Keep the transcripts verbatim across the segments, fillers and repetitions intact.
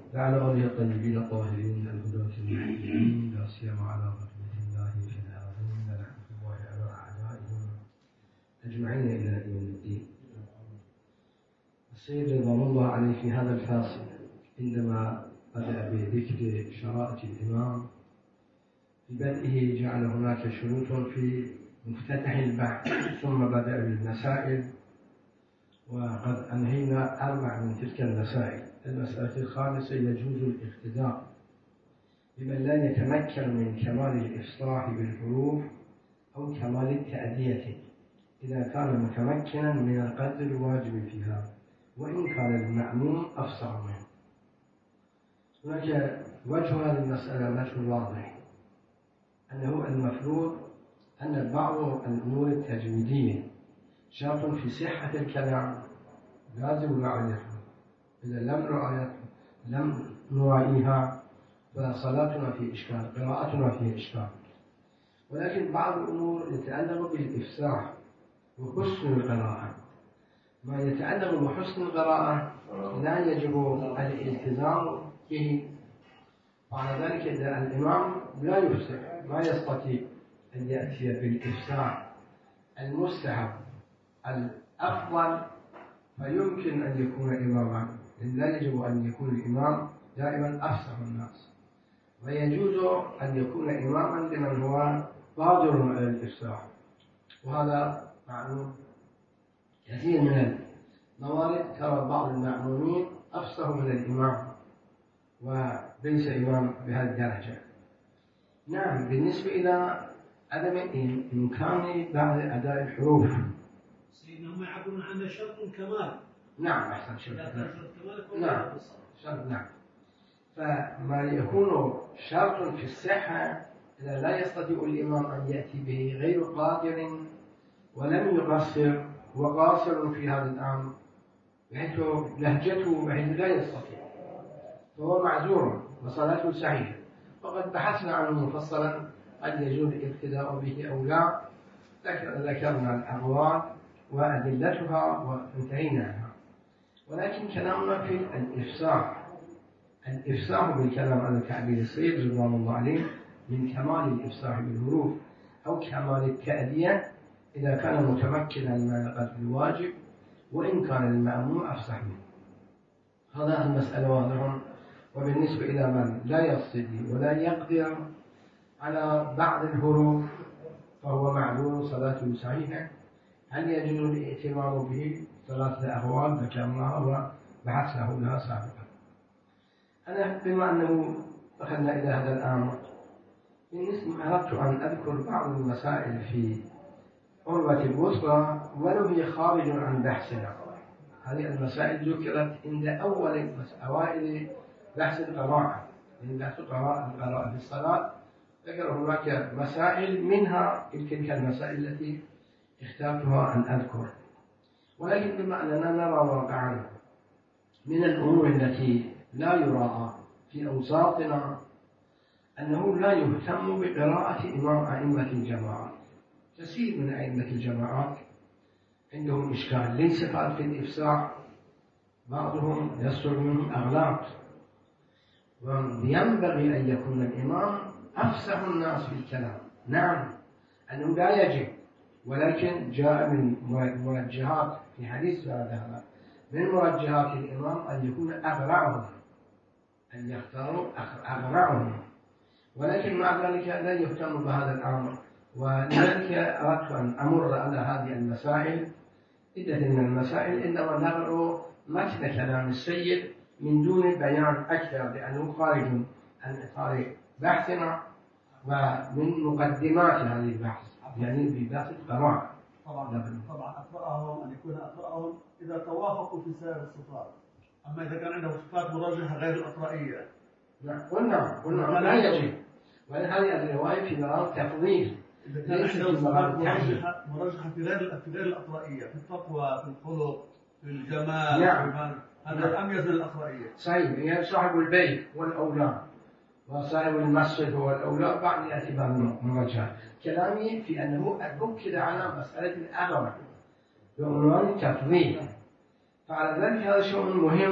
وعلى آله الطيبين الطاهرين الهداة المهديين لا سيما على رحمة الله في العالمين لعنة الله على أعدائهم أجمعين إلى يوم الدين. السيد رضوان الله عليه في هذا الفاصل عندما بدأ بذكر شرائط الإمام في بدئه جعل هناك شروط في مفتتح البحث ثم بدأ بالمسائل، وقد أنهينا أربع من تلك المسائل. المسألة الخامسة يجوز الاقتداء بمن لا يتمكن من كمال الإفصاح بالحروف أو كمال التأدية إذا كان متمكنا من القدر الواجب فيها وإن كان المأموم أفصح منه. هناك وجه هذه المسألة وجه واضح، أنه المفروض أن بعض الأمور التجويدية شرط في صحة الكلام لازم رعايتها، إذا لم رعايتها لم نراعيها فصلاتنا في إشكال، قراءتنا في إشكال. ولكن بعض الأمور يتعلق بالإفصاح وحسن القراءة، ما يتعلق بحسن القراءة لا يجب الالتزام به، وعلى ذلك إذا الإمام لا يفصح ما يستطيع أن يأتي بالإفصاح المستحب الأفضل فيمكن أن يكون إماما، لا يجب أن يكون الإمام دائما أفصح الناس، ويجوز أن يكون إماما لمن هو قادر على الإفصاح، وهذا معلوم. كثير من الموارد ترى بعض المأمومين أفصح من الإمام وليس إمام بهذه الدرجة. نعم، بالنسبة إلى عدم إمكان بعض أداء الحروف سيدنا هم يعبرون عنه شرط كمال. نعم أحسن شرط كمال. نعم شرط. نعم، فما يكون شرط في الصحة إذا لا يستطيع الإمام أن يأتي به غير قادر ولم يقصر وقاصر في هذا الأمر بحيث لهجته بحيث لا يستطيع فهو معذور وصلاته صحيحة. وقد بحثنا عنه مفصلا هل يجوز الابتداء به أو لا، ذكرنا الأقوال وأدلتها وانتهينا عنها. ولكن كلامنا في الإفصاح، الإفصاح بالكلام على تعبير السيد رضوان الله عليه من كمال الإفصاح بالحروف أو كمال التأدية إذا كان متمكنا من القدر الواجب وإن كان المأموم أفصح منه. هذا المسألة واضحة. وبالنسبة إلى من لا يستطيع ولا يقدر على بعض الحروف فهو معذور صلاته صحيحة. هل يجوز الائتمام به؟ ثلاثة أقوال ذكرناها وبحثنا لها سابقا. أنا بما أنه دخلنا إلى هذا الأمر بالنسبة أردت أن أذكر بعض المسائل في عروة الوثقى ولو هي خارج عن بحثنا. هذه المسائل ذكرت عند أول أوائل بحث القراءة، من بحث القراءة في الصلاة ذكر هناك مسائل منها تلك المسائل التي اخترتها أن أذكر. ولكن بما أننا نرى واقعا من الأمور التي لا يراعى في أوساطنا أنه لا يهتم بقراءة إمام أئمة الجماعات. كثير من أئمة الجماعات عندهم إشكال، ليس فقط في الإفصاح، بعضهم يصدر منهم أغلاط، وينبغي أن يكون الإمام أفصح الناس في الكلام. نعم أنه لا يجب، ولكن جاء من مرجحات في حديث هذا من مرجحات الإمام أن يكون أغرعهم، أن يختاروا أغرعهم، ولكن مع ذلك لا يهتم بهذا الأمر. ولذلك أردت أن أمر على هذه المسائل، عدة من المسائل إنما نقرأ متن كلام السيد من دون بيان أكثر لأنه خارج عن إطار بحثنا ومن مقدمات هذه البحث، يعني ببحث القراءة. طبعا طبعا أقرأهم أن يكون أقرأهم إذا توافقوا في سائر الصفات، أما إذا كان عنده صفات مرجحة غير الأقرائية. نعم قلنا قلنا لا يجب، وهذه الرواية في مرام تفضيل. إذا كان عنده صفات مرجحة مرجحة في غير في غير الأقرائية، في التقوى، في الخلق، في الجمال. نعم. هذا أميز للأقرائية. صحيح، يعني صاحب البيت والأولاد وصاحب المسجد هو الأولاد بعد اعتبار المرجحة. كلامي في أنه أؤكد على مسألة الأغلب بعنوان التفضيل، فعلى ذلك هذا شيء مهم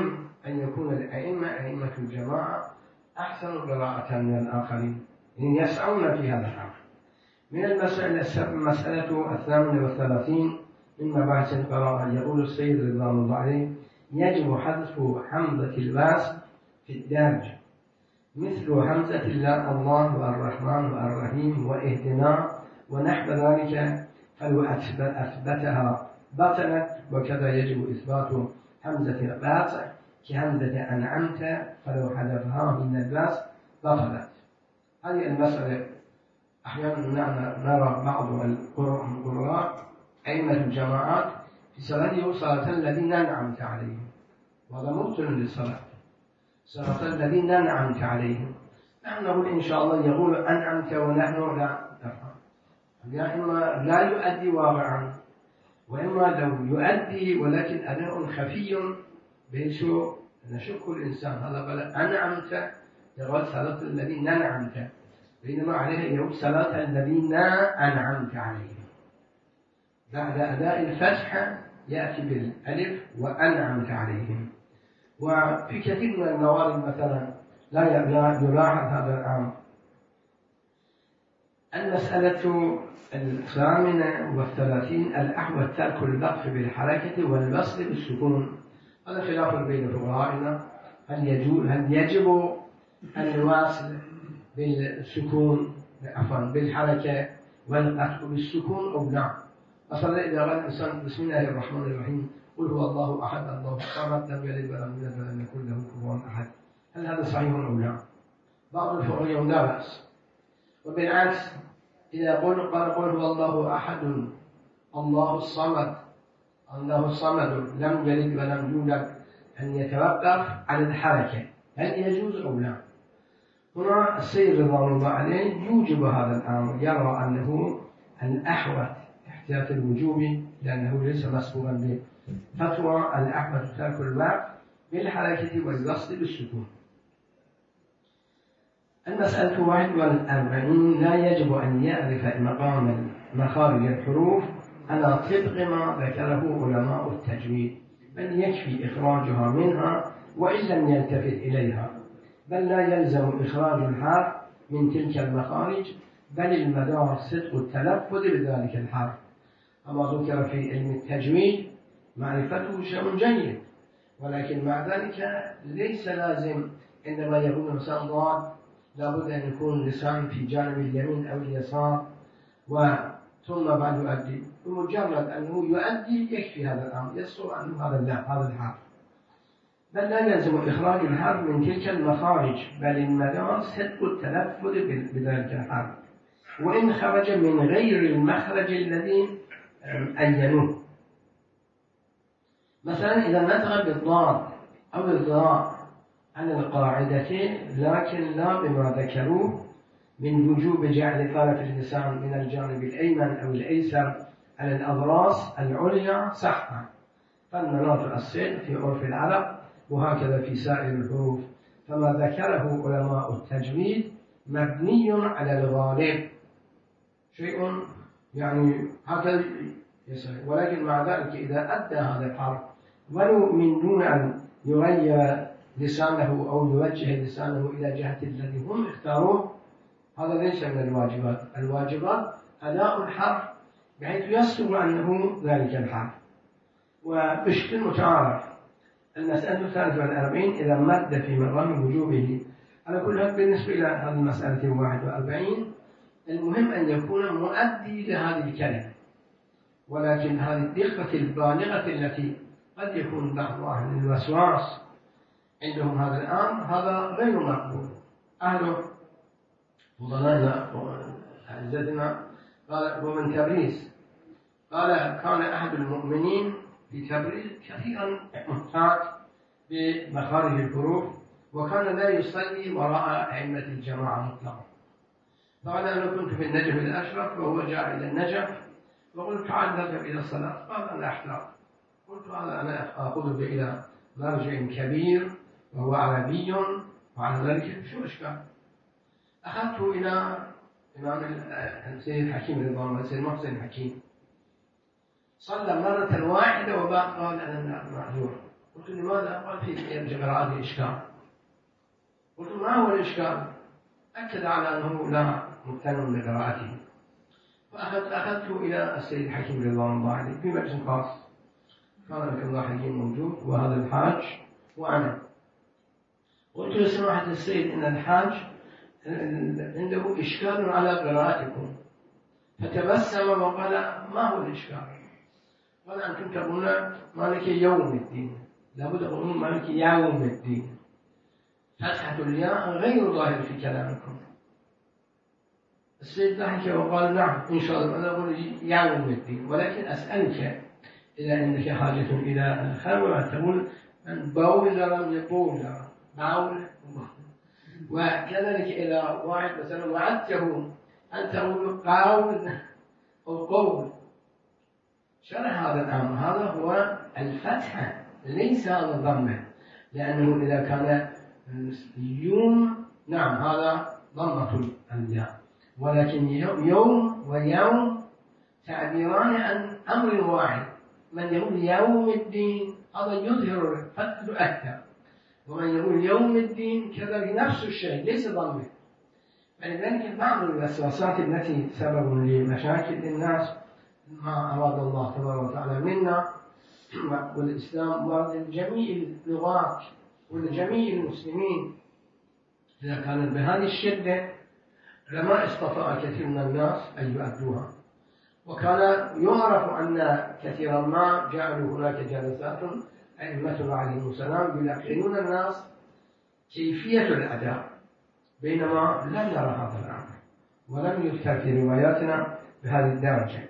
أن يكون الأئمة أئمة الجماعة أحسن قراءة من الآخرين، إن يسعون في هذا الأمر. من المسألة المسألة الثامنة والثلاثين من مباحث القراءة، يقول السيد رضوان الله عليه: يجب حذف حمزة الباس في الدارج مثل همزة الله والرحمن والرحيم واهدنا ونحو ذلك، فلو أثبتها بطلت، وكذا يجب إثبات همزة الباس كهمزة أنعمت، فلو حذفها من الباس بطلت. هذه المسألة أحيانا نرى بعض القراء أئمة الجماعات في صلاة صلاة الذين أنعمت عليهم، وهذا مبطل للصلاة. صلاة الذين أنعمت عليهم، نحن نقول إن شاء الله يقول أنعمت ونحن لا نفهم، يا إما لا يؤدي واقعا، وإما لو يؤدي ولكن أداء خفي بحيث نشك الإنسان هذا قال أنعمت، يقول صلاة الذين أنعمت، بينما عليه يقول صلاة الذين أنعمت عليهم. بعد أداء الفتحة يأتي بالألف وأنعمت عليهم. وفي كثير من الموارد مثلا لا يلاحظ هذا الأمر. المسألة الثامنة والثلاثين: الأحوط ترك اللطف بالحركة والبسط بالسكون. هذا خلاف بين فقهائنا، هل يجوز هل يجب الواصل بالسكون عفوا بالحركة والقطع بالسكون أو لا؟ مثلا إذا قال الإنسان بسم الله الرحمن الرحيم قل هو الله أحد الله الصمد لم يلد ولم يولد ولم يكن له كفوا أحد، هل هذا صحيح أو لا؟ بعض الفقهاء يقول لا بأس. وبالعكس إذا قل قال قل هو الله أحد الله الصمد الله الصمد لم يلد ولم يولد، أن يتوقف عن الحركة، هل يجوز أو لا؟ هنا السيد رضوان الله عليه يوجب هذا الأمر، يرى أنه الأحوط احتياط الوجوب لأنه ليس مسبوقا بفتوى، الأحوط ترك الوقف بالحركة والبسط بالسكون. المسألة واحد والأربعين: لا يجب أن يعرف مقام مخارج الحروف على طبق ما ذكره علماء التجويد، بل يكفي إخراجها منها وإن لم يلتفت إليها، بل لا يلزم إخراج الحرف من تلك المخارج، بل المدار صدق التلفظ بذلك الحرف. أما ذكر في علم التجويد معرفته شيء جيد، ولكن مع ذلك ليس لازم عندما يكون الإنسان ضاد لابد أن يكون لسان في جانب اليمين أو اليسار وثم بعد يؤدي، بمجرد أنه يؤدي يكفي هذا الأمر، يسر أنه هذا هذا الحرف، بل لا يلزم إخراج الحرف من تلك المخارج، بل المدار صدق التلفظ بذلك الحرف وإن خرج من غير المخرج الذي أينوه. مثلا إذا نطق بالضاد أو الضاء على القاعدتين، لكن لا بما ذكروه من وجوب جعل طرف اللسان من الجانب الأيمن أو الأيسر على الأضراس العليا صحة، فالمناط الصيد في عرف العرب وهكذا في سائر الحروف، فما ذكره علماء التجويد مبني على الغالب، شيء يعني هكذا يسأل. ولكن مع ذلك إذا أدى هذا الحرف ولو من دون أن يغير لسانه أو يوجه لسانه إلى جهة الذي هم اختاروه، هذا ليس من الواجبات. الواجبات أداء الحرف بحيث يصدق أنه ذلك الحرف. وبشكل متعارف المسألة الثالثة والأربعين: إذا مد في مقام وجوبه. على كل حال بالنسبة إلى هذه المسألة واحد وأربعين المهم أن يكون مؤدي لهذه الكلمة، ولكن هذه الدقة البالغة التي قد يكون بعض أهل الوسواس عندهم هذا الأمر، هذا غير مقبول. أهل فضلائنا وعزتنا قال ومن تبريز قال كان أحد المؤمنين في تبريز كثيرا محتاط بمخارج الحروف، وكان لا يصلي وراء أئمة الجماعة مطلقا. فقال أنا كنت في النجف الأشرف وهو جاء إلى النجف، وقلت تعال نذهب إلى الصلاة، قال أنا أحتاط. قلت هذا أنا أخذك إلى مرجع كبير وهو عربي وعلى ذلك شو إشكال؟ أخذته إلى إمام السيد حكيم رضوان الله السيد محسن الحكيم، صلى مرة واحدة وبعد قال أنا معذور. قلت لماذا؟ قال في قراءة إشكال. قلت ما هو الإشكال؟ أكد على أنه لا ممتن بقراءته. فأخذته إلى السيد الحكيم رضوان الله عليه في مجلس خاص، كان لك الله حكيم موجود وهذا الحاج وأنا. قلت لسماحة السيد إن الحاج عنده إشكال على قراءتكم، فتبسم وقال ما هو الإشكال؟ قال أنتم تقولون مالك يوم الدين، لابد تقولون مالك يوم الدين، فتحة الياء غير ظاهر في كلامكم. السيد ضحك وقال نعم إن شاء الله أنا أقول يوم الدين، ولكن أسألك إذا عندك حاجة إلى الخلوة تقول من باول لم يقول باول. وكذلك إذا واحد مثلا وعدته أن تقول قول أو قول، شرح هذا الأمر. هذا هو الفتحة ليس هذا الضمة، لأنه إذا كان يوم نعم هذا ضمة الياء، ولكن يوم ويوم تعبيران عن أمر واحد. من يقول يوم الدين هذا يظهر الفتح أكثر، ومن يقول يوم الدين كذا بنفس الشيء ليس ضمه. فلذلك بعض الوسوسات التي سبب لمشاكل الناس ما أراد الله تبارك وتعالى منا والإسلام ولجميع اللغات ولجميع المسلمين إذا كانت بهذه الشدة لما استطاع كثير من الناس أن يؤدوها. وكان يعرف أن كثيرا ما جعلوا هناك جلسات أئمة عليهم السلام يلقنون الناس كيفية الأداء، بينما لم نرى هذا الأمر ولم يذكر في رواياتنا بهذه الدرجة.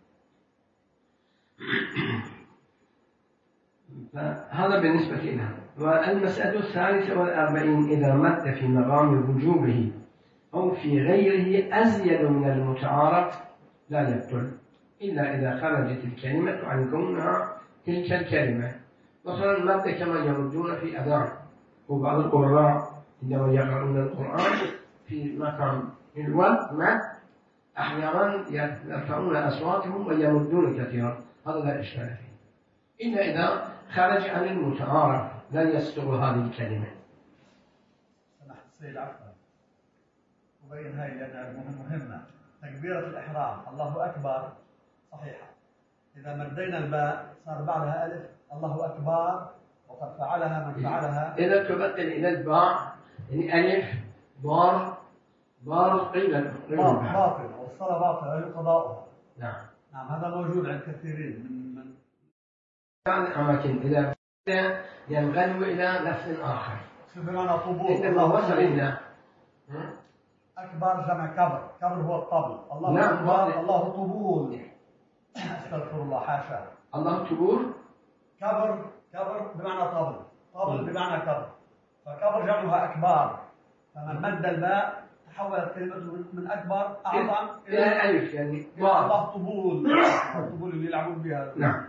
فهذا بالنسبة لنا. والمسألة الثالثة والأربعين إذا مد في مقام وجوبه أو في غيره أزيد من المتعارف لا يبطل إلا إذا خرجت الكلمة عن كونها تلك الكلمة. مثلا مد كما يردون في أذان، وبعض القراء عندما يقرؤون القرآن في مكان الوقت مد أحيانا يرفعون أصواتهم ويمدون كثيرا، هذا لا إشكال فيه إلا إذا خرج عن المتعارف لا يستر هذه الكلمة. سمح السيد عفوا وبين هاي لأنها مهمة. تكبيرة الإحرام الله أكبر صحيحة، إذا مدينا الباء صار بعدها ألف الله أكبر، وقد فعلها من فعلها. إذا تبدل إلى الباء يعني ألف بار بار قيل باطل والصلاة باطلة قضاؤها. نعم نعم هذا موجود عند كثيرين من من أماكن إذا ينغلو إلى لفظ آخر. سبحان طبول إنما وصل إلى أكبر جمع كبر، كبر هو الطبل. الله نعم أكبر الله طبول. استغفر الله حاشا. الله طبول كبر كبر بمعنى طبل، طبل بمعنى كبر، فكبر جمعها أكبار. فمن مد الباء تحولت كلمته من أكبر أعظم إلى ألف يعني الله طبول. الطبول اللي يلعبون بها. نعم.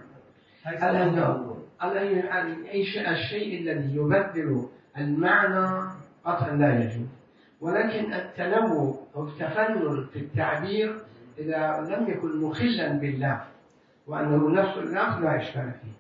أي الشيء الذي يبدل المعنى قطعا لا يجوز، ولكن التنوع أو التفنن في التعبير إذا لم يكن مخلا بالله وأنه نفس اللفظ لا إشكال فيه.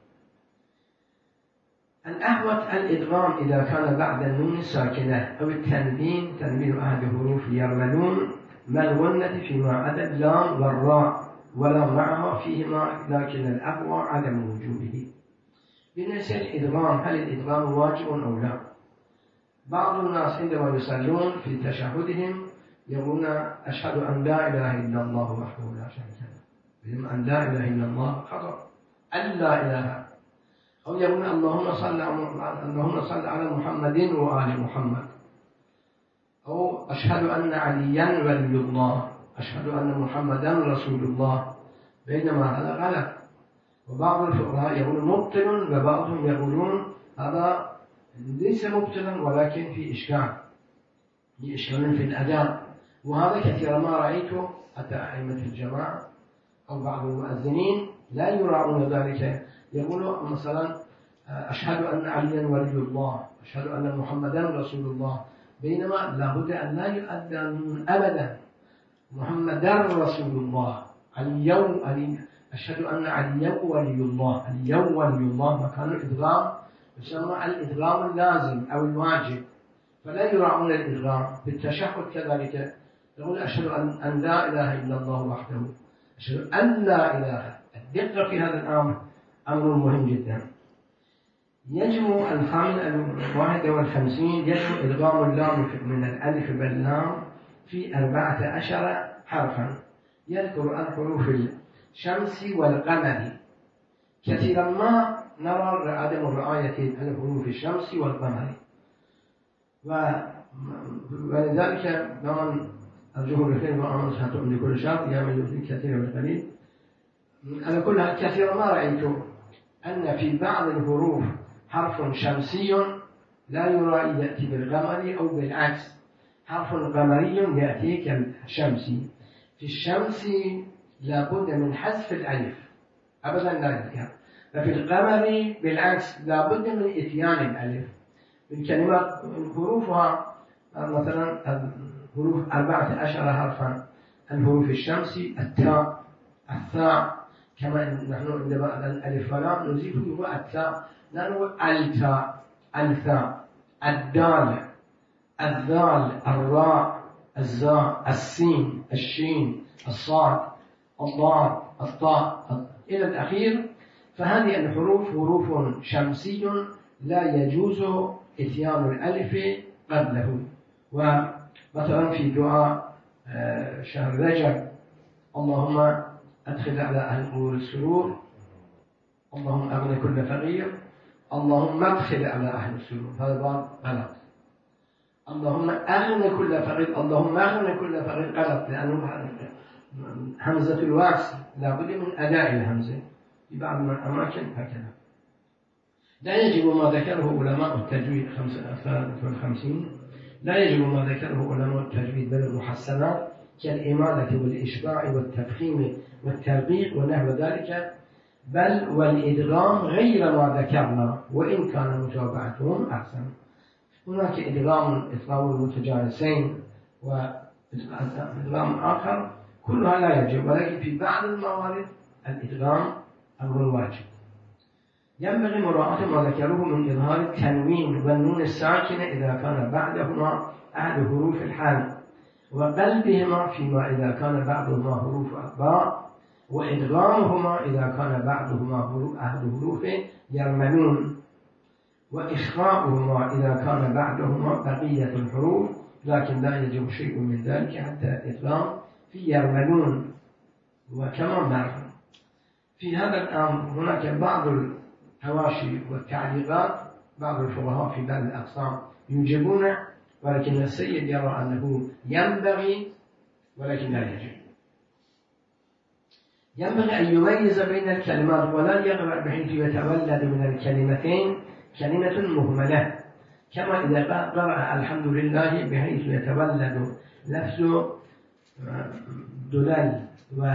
الأحوط الإدغام إذا كان بعد النون ساكنة أو التنوين تنوين أحد حروف يرملون ما الغنة فيما عدا اللام والراء ولا معها فيهما، لكن الأقوى عدم وجوده. بالنسبة للإدغام هل الإدغام واجب أو لا؟ بعض الناس عندما يصلون في تشهدهم يقولون أشهد أن لا إله إلا الله وحده لا شريك له، بهم أن لا إله إلا الله خطأ، أن لا إله، أو يقولون اللهم صل اللهم صل على محمد وآل محمد، أو أشهد أن عليا ولي الله، أشهد أن محمدا رسول الله، بينما هذا غلط. وبعض الفقهاء يقولون مبطل وبعضهم يقولون هذا ليس مبطلا ولكن في إشكال في إشكال في الأداء. وهذا كثيرا ما رأيته حتى أئمة الجماعة أو بعض المؤذنين لا يراعون ذلك، يقولوا مثلا أشهد أن عليا ولي الله، أشهد أن محمدا رسول الله، بينما لابد أن لا يؤدى أبدا محمدا رسول الله. اليوم أشهد أن عليا ولي الله، اليوم ولي الله مكان الإدغام يسمى الإدغام اللازم أو الواجب، فلا يراعون الإدغام. بالتشهد كذلك يقول أشهد أن لا إله إلا الله وحده، أشهد أن لا إله. الدقة في هذا الأمر أمر مهم جدا. يجب الخامس الواحد والخمسين يجب إدغام اللام من الألف باللام في أربعة عشر حرفا. يذكر الحروف الشمس والقمر. كثيرا ما نرى عدم رعاية الحروف الشمس والقمر، ولذلك ضمن الجهور الخير وأمر ستؤمن لكل شرط يعمل في كثير من القليل. أنا كلها كثيرا ما رأيت أن في بعض الحروف حرف شمسي لا يرى يأتي بالقمر، أو بالعكس حرف قمري يأتي كالشمسي. في الشمس لابد من حذف الألف أبدا لا يذكر، ففي القمر بالعكس لابد من إتيان الألف. من كلمات حروفها مثلا حروف أربعة عشر حرفا. الحروف الشمس التاء الثاء، كما نحن عندما الألف واللام نزيده التاء نقول التاء الثاء، الدال الذال الراء الزاء السين الشين الصاد الضاد الطاء إلى الأخير. فهذه الحروف حروف شمسي لا يجوز إتيان الألف قبله. ومثلا في دعاء شهر رجب اللهم أدخل على أهل قبور السرور، اللهم أغني كل فقير، اللهم ادخل على أهل السرور، هذا باب غلط. اللهم أغني كل فقير، اللهم أغني كل فقير غلط، لأنه همزة الوصل لابد من أداء الهمزة في بعض الأماكن هكذا. لا يجب ما ذكره علماء التجويد خمسة وخمسين، لا يجب ما ذكره علماء التجويد بل المحسنات كالإمالة والإشباع والتفخيم والترقيق ونحو ذلك، بل والإدغام غير ما ذكرنا وإن كان متابعتهم أحسن. هناك إدغام إدغام المتجانسين وإدغام آخر كلها لا يجب، ولكن في بعض الموارد الإدغام أمر واجب. ينبغي مراعاة ما ذكروه من إظهار التنوين والنون الساكنة إذا كان بعدهما أحد حروف الحال، وقلبهما فيما إذا كان بعضهما حروف أطباء، وإدغامهما إذا كان بعضهما أحد حروف يرملون، وإخفاؤهما إذا كان بعدهما بقية الحروف، لكن لا يجب شيء من ذلك حتى الإدغام في يرملون وكما مر. في هذا الأمر هناك بعض الحواشي والتعليقات، بعض الفقهاء في بعض الأقسام يوجبون، ولكن السيد يرى أنه ينبغي ولكن لا يجب. ينبغي أن يميز بين الكلمات ولا يقرأ بحيث يتولد من الكلمتين كلمة مهملة، كما إذا قرأ الحمد لله بحيث يتولد لفظ دلال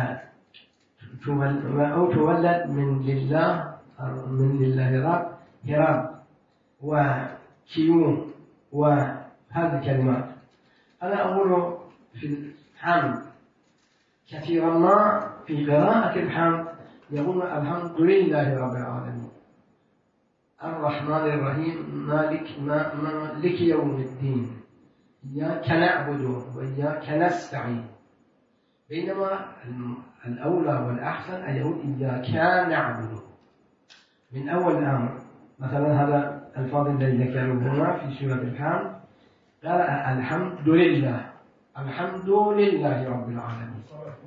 أو تولد من لله من لله رب هرب وكيوم وهذه الكلمات. أنا أقول في الحمد كثيرا ما في قراءة الحمد يقول الحمد لله رب العالمين الرحمن الرحيم مالك ما مالك يوم الدين إياك نعبد وإياك نستعين، بينما الأولى والأحسن أن يقول إياك نعبد من أول الأمر. مثلا هذا الفاظ الذي ذكره هنا في سورة الحمد قال الحمد لله الحمد لله رب العالمين.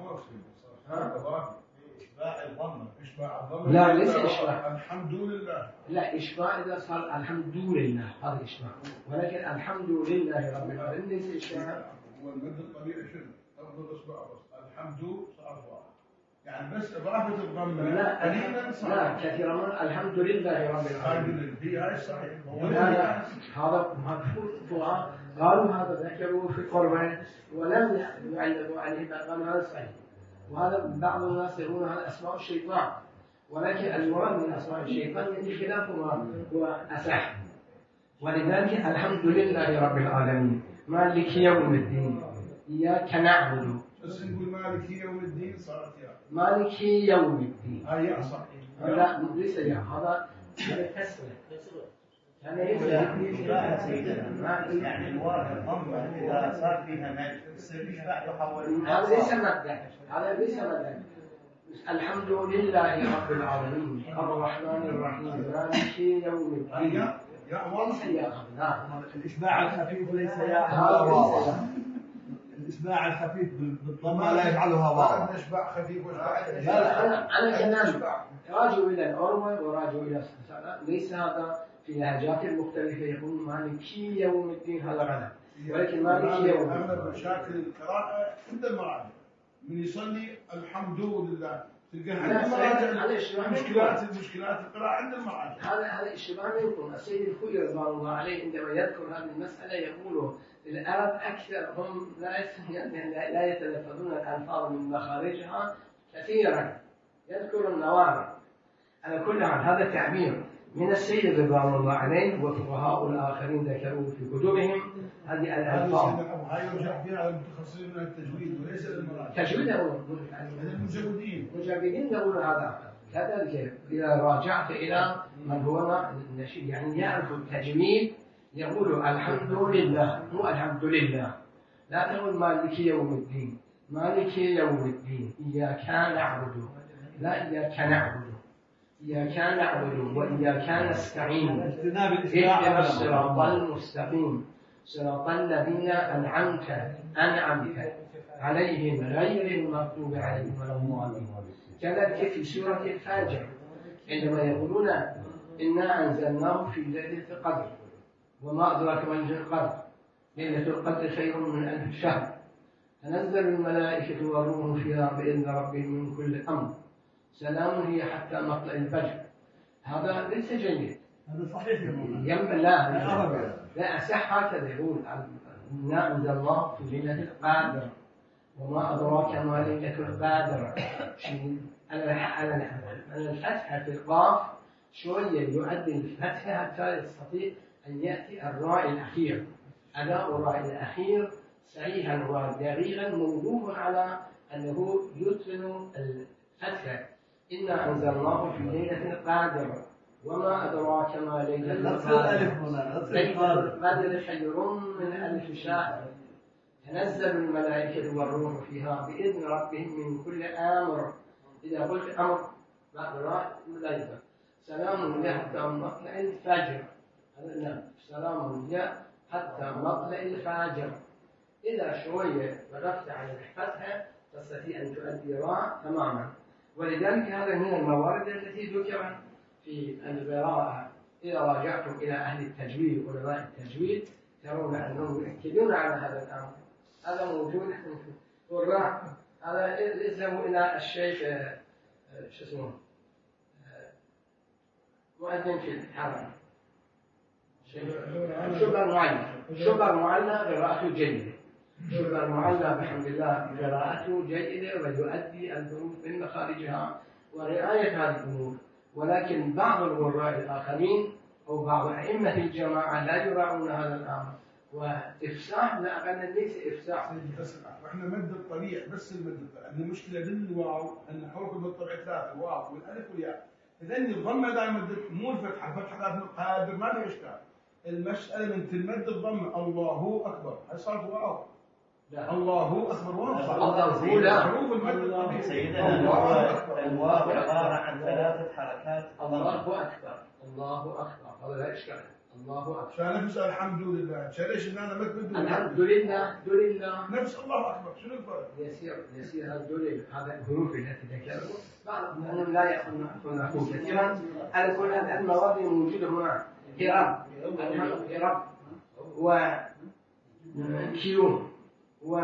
لا ليس إشباع، الحمد لله لا إشباع إذا صار الحمد لله هذا إشباع، ولكن الحمد لله رب العالمين ليس إشباع. هو المد الطبيعي شنو؟ أفضل إصبع بس الحمد صار واحد، يعني بس إضافة الضمة لا قليلا لا كثيرا ما الحمد لله رب العالمين. هي هاي صحيح. هذا مكفوف قالوا هذا ذكروا في قربه ولم يعلموا عليه، قالوا هذا صحيح. وهذا بعض الناس يقولون هذا أسماء الشيطان، ولكن المراد من أسماء الشيطان يعني خلاف ما هو أصح. ولذلك الحمد لله رب العالمين مالك يوم الدين إياك نعبد. بس نقول مالك يوم الدين صارت يا مالك يوم الدين. هاي صح. لا ليس يا هذا كسرة لا سيدنا، يعني الضمة إذا صار فيها مد تصير إشباع تحول. هذا ليس مدا، هذا ليس مدا. الحمد لله رب العالمين الرحمن الرحيم مالك يوم الدين. يا واضح يا أخي الإشباع الخفيف ليس يا واضح. الإشباع الخفيف بالضمة لا يجعلها واضح. الإشباع خفيف وإشباع. لا أنا أنا كمان راجعوا إلى الأروى وراجعوا إلى السلام. ليس هذا في لهجات المختلفة يقول مالكي يوم الدين هذا غلط، ولكن مالكي يوم الدين. أنا مشاكل القراءة عند المراجع من يصلي الحمد لله تلقى عند المراجع مشكلات المشكلات القراءة عند المراجع. هذا هذا اشتباه منكم. السيد الخوئي رضوان الله عليه عندما يذكر هذه المسألة يقول العرب أكثر هم لا لا يتلفظون الألفاظ من مخارجها كثيرا، يذكر النوابغ. على كل حال هذا تعبير من السيد رضوان الله عليه وفقهاء الآخرين ذكروه في كتبهم هذه الألفاظ. هاي يرجع فيها على المتخصصين من التجويد وليس المراجع. تجويد المجودين المجودين يقولون هذا. كذلك إذا راجعت إلى من هو نشيد يعني يعرف التجويد يقول الحمد لله مو الحمد لله. لا تقول مالك يوم الدين، مالك يوم الدين إياك نعبد، لا إياك نعبد، إياك نعبد وإياك نستعين اهدنا الصراط المستقيم صراط الذين أنعمت أنعمت عليهم غير المغضوب عليهم ولا الضالين. كذلك في سورة الفجر عندما يقولون إنا أنزلناه في ليلة القدر وما أدراك ما ليلة القدر ليلة القدر خير من ألف شهر تنزل الملائكة والروح فيها بإذن ربهم من كل أمر سلام هي حتى مطلع الفجر. هذا ليس جيد. هذا صحيح يم لا لا أصح هكذا يقول إنا أنزلناه في ليلة القدر وما أدراك ما ليلة القدر. على الفتحة في القاف شوية يؤدي الفتحة حتى يستطيع أن يأتي الراء الأخير. أداء الراء الأخير صحيحا ودقيقا موقوف على أنه يتقن الفتحة. إنا أنزلناه في ليلة القدر وما أدراك ما ليلة القدر ليلة القدر خير من ألف شهر تنزل الملائكة والروح فيها بإذن ربهم من كل أمر. إذا قلت أمر بعد راء لا سلام هي حتى مطلع الفجر. هذا لا سلام هي حتى مطلع الفجر. إذا شوية وقفت على الفتحة تستطيع أن تؤدي راء تماما. ولذلك هذا من الموارد التي ذكرت في القراءة. إذا راجعتم إلى أهل التجويد علماء التجويد ترون أنهم يؤكدون على هذا الأمر. هذا موجود والراء هذا يلزم إلى الشيخ شو اسمه مؤذن في الحرم شبر معلى شبر معلى قراءته جيدة. شبر معلى بحمد الله قراءته جيدة ويؤدي الحروف من مخارجها ورعاية هذه الأمور. ولكن بعض القراء الآخرين أو بعض أئمة الجماعة لا يراعون هذا الأمر. وإفساح لا أقل ليس إفساح. وإحنا مد الطبيع بس المد الطبيع. عندنا مشكلة بالواو أن حروف المد الطبيع ثلاثة الواو والألف والياء. إذا الضمة دائما مو الفتحة فتحة قادر ما في إشكال. المسألة من تلمد الضمة الله أكبر هل صارت واو؟ الله أكبر واو الله لا حروف المد الطبيعي. سيدنا الواو عبارة عن ثلاثة حركات. الله أكبر الله أكبر هذا لا إشكال. الله أكبر. فأنا بسأل الحمد لله. ليش إن أنا مد الحمد لله لله نفس الله أكبر شنو الفرق؟ يسير يسير هذا دليل هذا الحروف التي ذكروا بعض أنهم لا يأخذون كثيرا. على كل هذه المواد موجودة هنا هرب هرب وكيوم و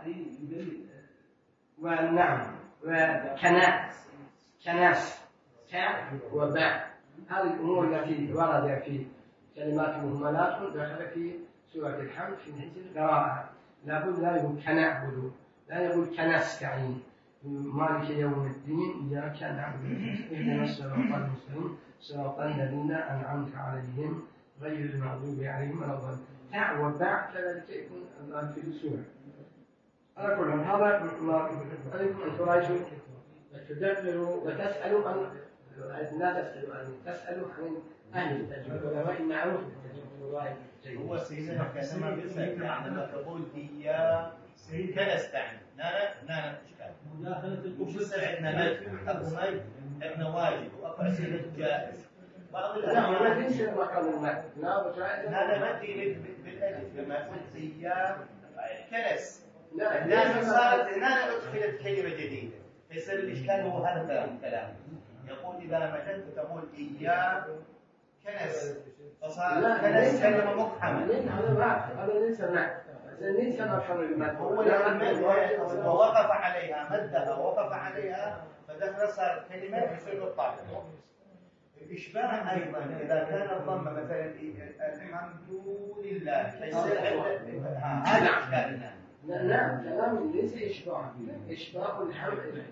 ونعم وكناس كناس تاء وباء. هذه الأمور التي ورد في كلمات مهملات دخل في سورة الحمد في نهاية القراءة. لابد لا يقول كنعبد لا يقول كنستعين مالك يوم الدين إياك نعبد اهدنا الصراط المستقيم صراط الذين أنعمت عليهم غير المغضوب عليهم ولا الضالين. تاء وباء كذلك يكون في السورة. على كل حال هذا ما عليكم أن تراجعوا وتدبروا وتسألوا عن لا تسألوا عن تسألوا عن أهل التجويد العلماء معروف بالتجويد. هو سيدنا كلمة بسيط يعني لما تقول إياه كنستعين نانا نانا إشكال مداخلة الكفر وبصير عندنا نجم أبو مي عندنا واجب وأكو أسئلة جائز بعض لا ما الأحيان تنسى مقام المد لا وجائز هذا ما تجي بالألف لما قلت إياه كنس لا هنا صارت هنا أدخلت كلمة جديدة يصير الإشكال هو هذا الكلام يقول إذا مددت تقول إياه كنس فصار كنس كلمة مقحمة هذا ما هذا ليس نعم ليس مفهوم المد هو لما وقف عليها مدها ووقف عليها فدخل صار كلمة يصير الطاقة الإشباع أيضا إذا كان الضم مثلا الحمد لله فيصير هذا إشكالنا نعم كلام ليس إشباع إشباع الحمد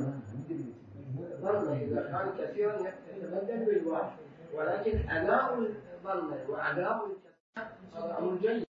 ضمن إذا كان كثيرا يتبدل بالواو ولكن أداء الضمن وأداء الكسر هذا أمر جيد.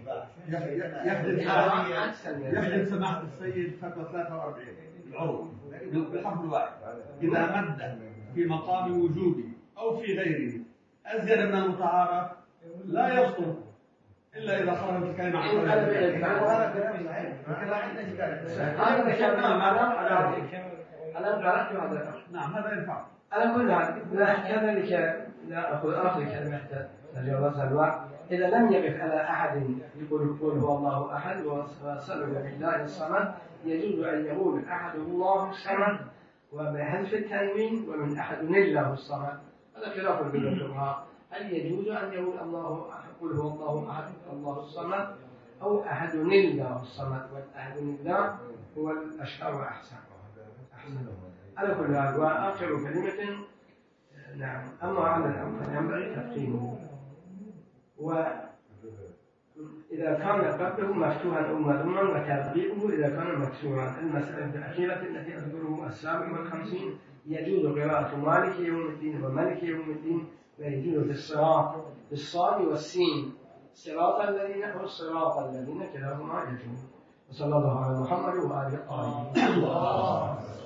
يخدم سماحة السيد فتوى ثلاثة وأربعين العروض بالحرف الواحد إذا مد في مقام وجوده أو في غيره أزيد من المتعارف لا يسقط إلا إذا خرجت الكلمة عن وهذا كلام صحيح ما عندنا إشكال هذا كلام على أنا قرأت هذا. نعم هذا ينفع. أنا أقول لا كذلك لا أقول آخر كلمة تجاوزها الوقت إذا لم يقف على أحد يقول قل هو الله أحد وصلوا بالله الصمد يجوز أن يقول أحد الله الصمد وبحذف التنوين ومن أحد الله الصمد هذا خلاف بين الفقهاء هل يجوز أن يقول الله قل هو الله أحد الله الصمد أو أحد الله الصمد والأحد الله هو الأشهر وأحسن أحسن على كل حال وآخر كلمة نعم أما على الأمر ينبغي تفخيمه وإذا كان قبله مفتوحا أو مضموما وترقيقه إذا كان مكسورا. المسألة الأخيرة التي أذكره السابع والخمسين يجوز قراءة مالك يوم الدين وملك يوم الدين ويجوز بالصراط بالصاد والسين صراط الذين أو الصراط الذين كلاهما يجوز. وصلى الله على محمد وآله الطاهرين.